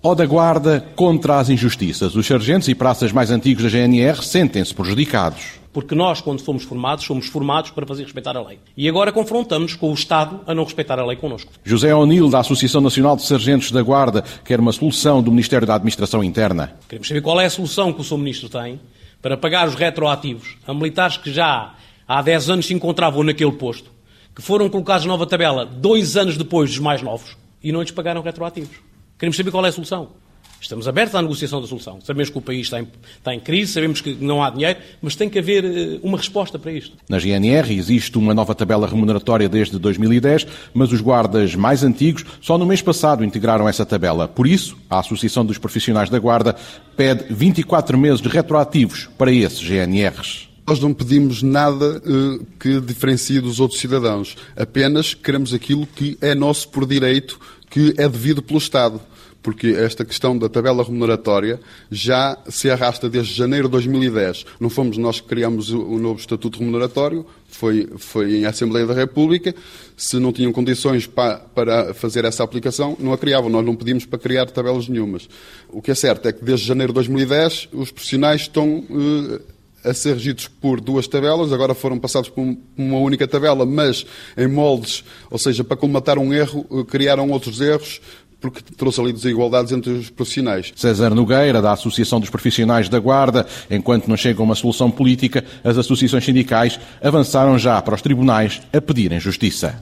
Ou da Guarda contra as injustiças. Os sargentos e praças mais antigos da GNR sentem-se prejudicados. Porque nós, quando somos formados para fazer respeitar a lei. E agora confrontamos com o Estado a não respeitar a lei connosco. José O'Neill, da Associação Nacional de Sargentos da Guarda, quer uma solução do Ministério da Administração Interna. Queremos saber qual é a solução que o Sr. Ministro tem para pagar os retroativos a militares que já há 10 anos se encontravam naquele posto, que foram colocados na nova tabela 2 anos depois dos mais novos e não lhes pagaram retroativos. Queremos saber qual é a solução. Estamos abertos à negociação da solução. Sabemos que o país está em crise, sabemos que não há dinheiro, mas tem que haver uma resposta para isto. Na GNR existe uma nova tabela remuneratória desde 2010, mas os guardas mais antigos só no mês passado integraram essa tabela. Por isso, a Associação dos Profissionais da Guarda pede 24 meses de retroativos para esses GNRs. Nós não pedimos nada que diferencie dos outros cidadãos. Apenas queremos aquilo que é nosso por direito, que é devido pelo Estado. Porque esta questão da tabela remuneratória já se arrasta desde janeiro de 2010. Não fomos nós que criamos o novo Estatuto Remuneratório, foi em Assembleia da República. Se não tinham condições para fazer essa aplicação, não a criavam. Nós não pedimos para criar tabelas nenhumas. O que é certo é que desde janeiro de 2010 os profissionais estão a ser regidos por 2 tabelas, agora foram passados por uma única tabela, mas em moldes, ou seja, para colmatar um erro, criaram outros erros, porque trouxe ali desigualdades entre os profissionais. César Nogueira, da Associação dos Profissionais da Guarda, enquanto não chega uma solução política, as associações sindicais avançaram já para os tribunais a pedirem justiça.